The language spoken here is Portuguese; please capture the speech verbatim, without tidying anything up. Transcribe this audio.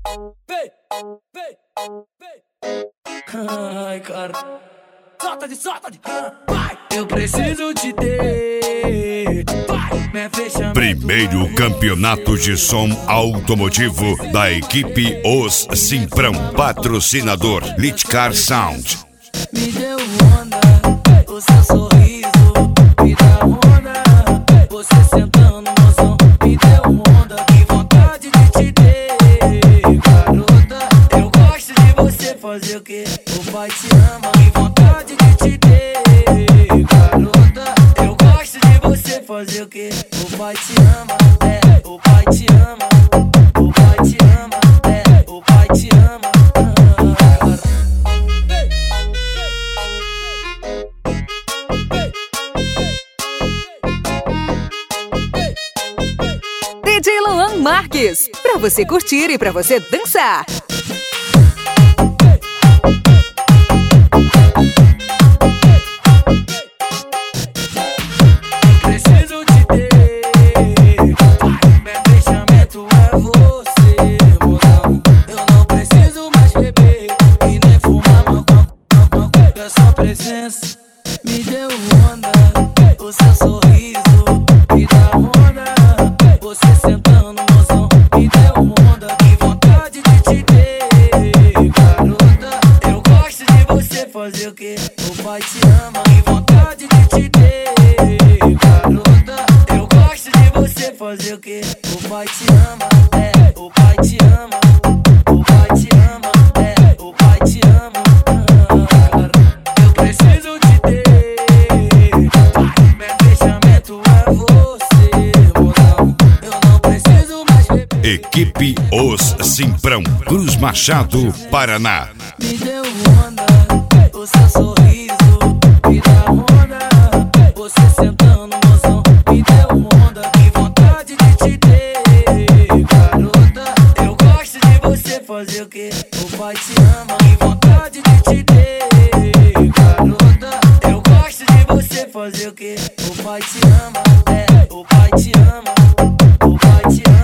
Vem, vem, vem. Ai, cara. Solta de, solta de. Vai. Eu preciso te ter. Vai. Me fecha. Primeiro campeonato de som automotivo da equipe Os Simprão. Patrocinador Litcar Sound. Me deu onda, o seu sorriso me dá onda. Você sentando no mozão, me deu onda. Que vontade de te ter, garota. Eu gosto de você fazer o que? O pai te ama. Que vontade de te ter, garota. Eu gosto de você fazer o que? O pai te ama, é, o pai te ama. O pai te ama, é, o pai te ama. D J Luan Marques, pra você curtir e pra você dançar. Preciso te ter, meu fechamento é você, mozão. Eu não preciso mais beber e nem fumar maconha. É sua presença me deu onda, o seu sorriso me dá onda. Você sentando no mozão me deu onda. Que vontade de te ter, garota. Eu gosto de você fazer o que? O pai te ama. Que vontade de te ter, garota. Eu gosto de você fazer o que? O pai te ama, é, o pai te ama. O pai te ama, é, o pai te ama. Eu preciso te ter, meu fechamento é você, mozão. Eu não preciso mais beber. Equipe Os Simprão, Cruz Machado, Paraná. Me deu onda, o seu sorriso me dá onda. Você sentando no mozão me deu onda. Que vontade de te ter, garota. Eu gosto de você fazer o que? O pai te ama. Que vontade de te ter, garota. Eu gosto de você fazer o que? O pai te ama, é, o pai te ama. O pai te ama.